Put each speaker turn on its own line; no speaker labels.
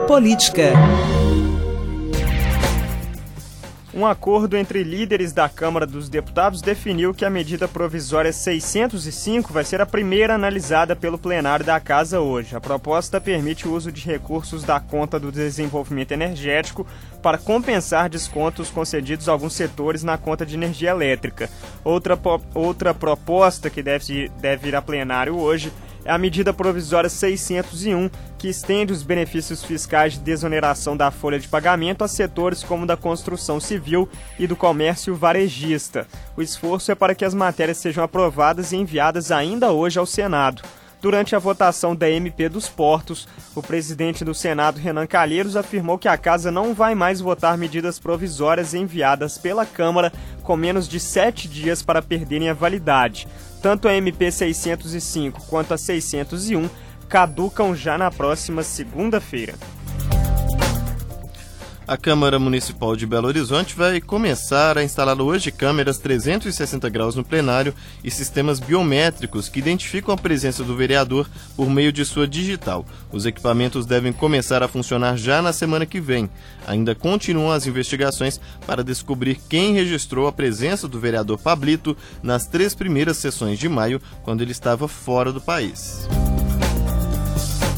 Política.
Um acordo entre líderes da Câmara dos Deputados definiu que a medida provisória 605 vai ser a primeira analisada pelo plenário da Casa hoje. A proposta permite o uso de recursos da conta do desenvolvimento energético para compensar descontos concedidos a alguns setores na conta de energia elétrica. Outra proposta que deve ir a plenário hoje é a medida provisória 601, que estende os benefícios fiscais de desoneração da folha de pagamento a setores como da construção civil e do comércio varejista. O esforço é para que as matérias sejam aprovadas e enviadas ainda hoje ao Senado. Durante a votação da MP dos Portos, o presidente do Senado, Renan Calheiros, afirmou que a Casa não vai mais votar medidas provisórias enviadas pela Câmara com menos de 7 dias para perderem a validade. Tanto a MP 605 quanto a 601 caducam já na próxima segunda-feira.
A Câmara Municipal de Belo Horizonte vai começar a instalar hoje câmeras 360 graus no plenário e sistemas biométricos que identificam a presença do vereador por meio de sua digital. Os equipamentos devem começar a funcionar já na semana que vem. Ainda continuam as investigações para descobrir quem registrou a presença do vereador Pablito nas 3 primeiras sessões de maio, quando ele estava fora do país.